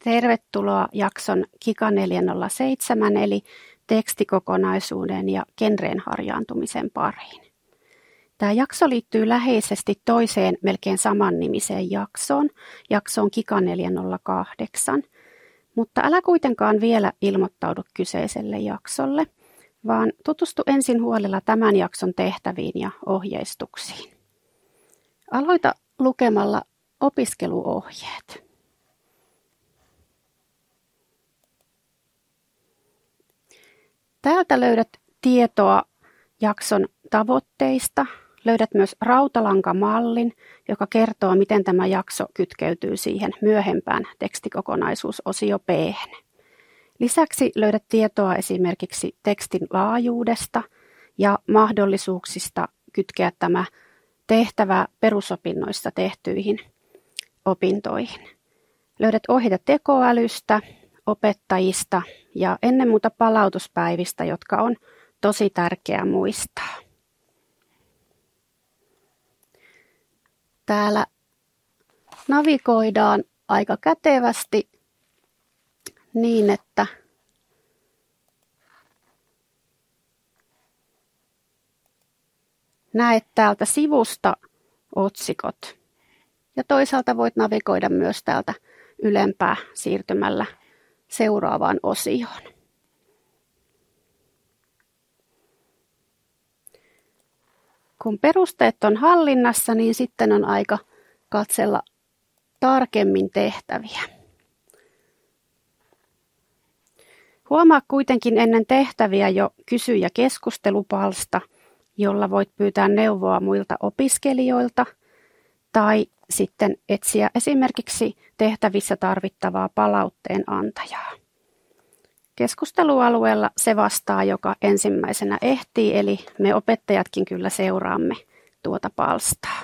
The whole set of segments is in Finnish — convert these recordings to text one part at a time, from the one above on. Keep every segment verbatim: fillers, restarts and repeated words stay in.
Tervetuloa jakson Kika neljäsataaseitsemän eli tekstikokonaisuuden ja genreen harjaantumisen pariin. Tämä jakso liittyy läheisesti toiseen melkein samannimiseen jaksoon, jaksoon Kika neljäsataakahdeksan, mutta älä kuitenkaan vielä ilmoittaudu kyseiselle jaksolle, vaan tutustu ensin huolella tämän jakson tehtäviin ja ohjeistuksiin. Aloita lukemalla opiskeluohjeet. Täältä löydät tietoa jakson tavoitteista. Löydät myös rautalankamallin, joka kertoo, miten tämä jakso kytkeytyy siihen myöhempään tekstikokonaisuusosio B. Lisäksi löydät tietoa esimerkiksi tekstin laajuudesta ja mahdollisuuksista kytkeä tämä tehtävä perusopinnoissa tehtyihin opintoihin. Löydät ohjeita tekoälystä, opettajista ja ennen muuta palautuspäivistä, jotka on tosi tärkeää muistaa. Täällä navigoidaan aika kätevästi niin, että näet täältä sivusta otsikot. Ja toisaalta voit navigoida myös täältä ylempää siirtymällä seuraavaan osioon. Kun perusteet on hallinnassa, niin sitten on aika katsella tarkemmin tehtäviä. Huomaa kuitenkin ennen tehtäviä jo kysy- ja keskustelupalsta, jolla voit pyytää neuvoa muilta opiskelijoilta tai sitten etsiä esimerkiksi tehtävissä tarvittavaa palautteen antajaa. Keskustelualueella se vastaa, joka ensimmäisenä ehtii, eli me opettajatkin kyllä seuraamme tuota palstaa.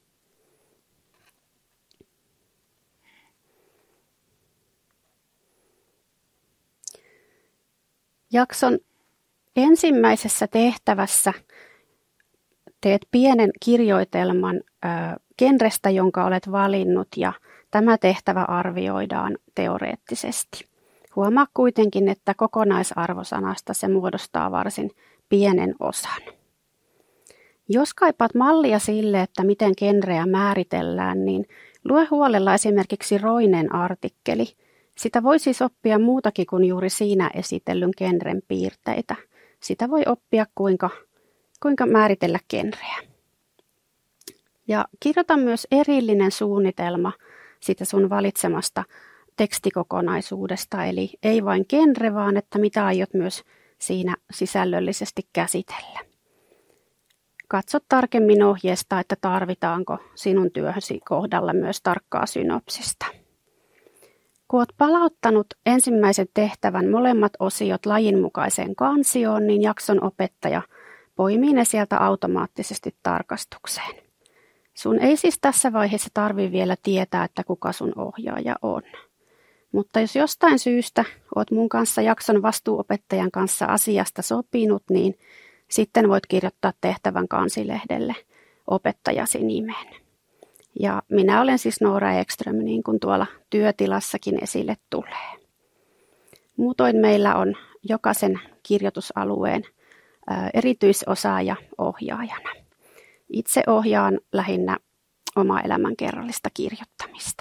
Jakson ensimmäisessä tehtävässä teet pienen kirjoitelman ö, genrestä, jonka olet valinnut, ja tämä tehtävä arvioidaan teoreettisesti. Huomaa kuitenkin, että kokonaisarvosanasta se muodostaa varsin pienen osan. Jos kaipaat mallia sille, että miten genreä määritellään, niin lue huolella esimerkiksi Roinen artikkeli. Sitä voi siis oppia muutakin kuin juuri siinä esitellyn genren piirteitä. Sitä voi oppia, kuinka, kuinka määritellä genreä. Ja kirjoita myös erillinen suunnitelma sitä sun valitsemasta tekstikokonaisuudesta, eli ei vain genre, vaan että mitä aiot myös siinä sisällöllisesti käsitellä. Katso tarkemmin ohjeesta, että tarvitaanko sinun työhösi kohdalla myös tarkkaa synopsista. Kun olet palauttanut ensimmäisen tehtävän molemmat osiot lajinmukaiseen kansioon, niin jakson opettaja poimii ne sieltä automaattisesti tarkastukseen. Sun ei siis tässä vaiheessa tarvitse vielä tietää, että kuka sun ohjaaja on. Mutta jos jostain syystä olet mun kanssa jakson vastuuopettajan kanssa asiasta sopinut, niin sitten voit kirjoittaa tehtävän kansilehdelle opettajasi nimen. Ja minä olen siis Noora Ekström, niin kuin tuolla työtilassakin esille tulee. Muutoin meillä on jokaisen kirjoitusalueen erityisosaaja ohjaajana. Itse ohjaan lähinnä oma elämänkerrallista kirjoittamista.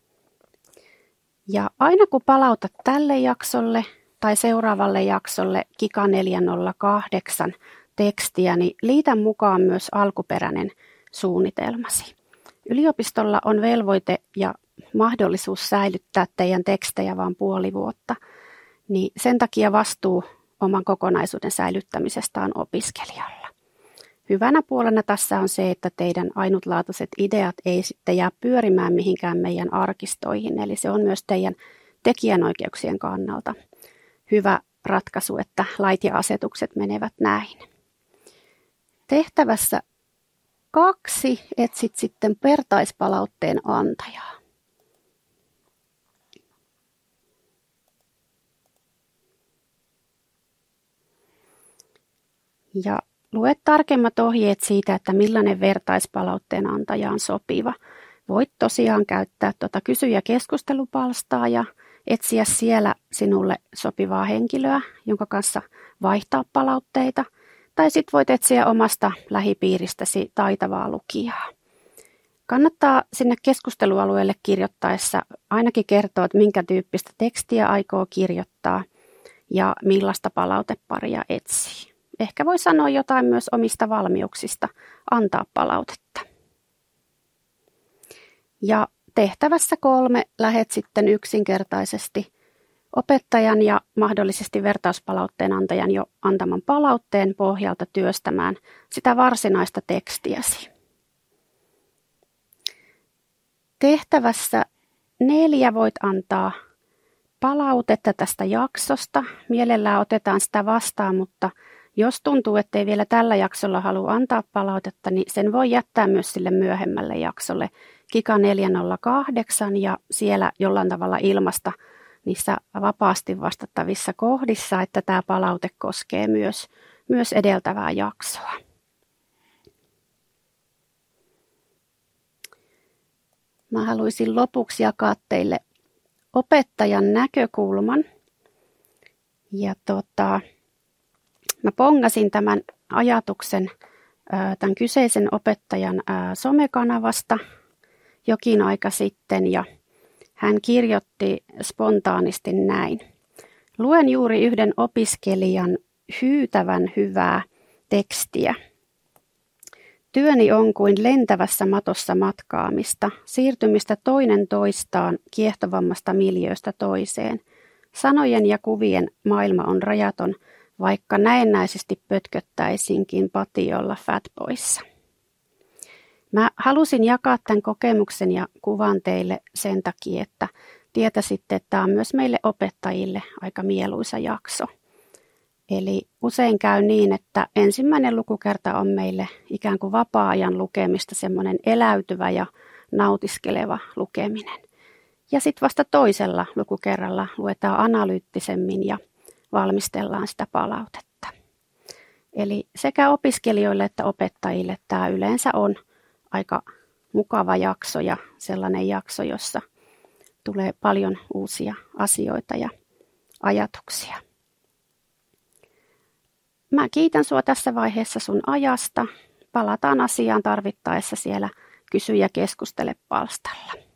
Ja aina kun palautat tälle jaksolle tai seuraavalle jaksolle Kika neljäsataakahdeksan tekstiä, niin liitä mukaan myös alkuperäinen suunnitelmasi. Yliopistolla on velvoite ja mahdollisuus säilyttää teidän tekstejä vain puoli vuotta, niin sen takia vastuu oman kokonaisuuden säilyttämisestä on opiskelijalla. Hyvänä puolena tässä on se, että teidän ainutlaatuiset ideat ei sitten jää pyörimään mihinkään meidän arkistoihin, eli se on myös teidän tekijänoikeuksien kannalta hyvä ratkaisu, että lait ja asetukset menevät näin. Tehtävässä kaksi etsit sitten vertaispalautteen antajaa. Ja lue tarkemmat ohjeet siitä, että millainen vertaispalautteen antaja on sopiva. Voit tosiaan käyttää tuota kysy- ja keskustelupalstaa ja etsiä siellä sinulle sopivaa henkilöä, jonka kanssa vaihtaa palautteita, tai sitten voit etsiä omasta lähipiiristäsi taitavaa lukijaa. Kannattaa sinne keskustelualueelle kirjoittaessa ainakin kertoa, että minkä tyyppistä tekstiä aikoo kirjoittaa ja millaista palauteparia etsii. Ehkä voi sanoa jotain myös omista valmiuksista antaa palautetta. Ja tehtävässä kolme lähet sitten yksinkertaisesti opettajan ja mahdollisesti vertauspalautteen antajan jo antaman palautteen pohjalta työstämään sitä varsinaista tekstiäsi. Tehtävässä neljä voit antaa palautetta tästä jaksosta. Mielellään otetaan sitä vastaan, mutta jos tuntuu, ettei vielä tällä jaksolla halua antaa palautetta, niin sen voi jättää myös sille myöhemmälle jaksolle Kika neljä nolla kahdeksan ja siellä jollain tavalla ilmasta niissä vapaasti vastattavissa kohdissa, että tämä palaute koskee myös, myös edeltävää jaksoa. Mä haluaisin lopuksi jakaa teille opettajan näkökulman. Ja tota, mä pongasin tämän ajatuksen tämän kyseisen opettajan somekanavasta jokin aika sitten ja hän kirjoitti spontaanisti näin. Luen juuri yhden opiskelijan hyytävän hyvää tekstiä. Työni on kuin lentävässä matossa matkaamista, siirtymistä toinen toistaan kiehtovammasta miljööstä toiseen. Sanojen ja kuvien maailma on rajaton, vaikka näennäisesti pötköttäisinkin patiolla Fatboyssa. Mä halusin jakaa tämän kokemuksen ja kuvan teille sen takia, että tietäisitte, että tämä on myös meille opettajille aika mieluisa jakso. Eli usein käy niin, että ensimmäinen lukukerta on meille ikään kuin vapaa-ajan lukemista, semmoinen eläytyvä ja nautiskeleva lukeminen. Ja sitten vasta toisella lukukerralla luetaan analyyttisemmin ja valmistellaan sitä palautetta. Eli sekä opiskelijoille että opettajille tämä yleensä on aika mukava jakso ja sellainen jakso, jossa tulee paljon uusia asioita ja ajatuksia. Mä kiitän sua tässä vaiheessa sun ajasta. Palataan asiaan tarvittaessa siellä Kysy ja keskustele -palstalla.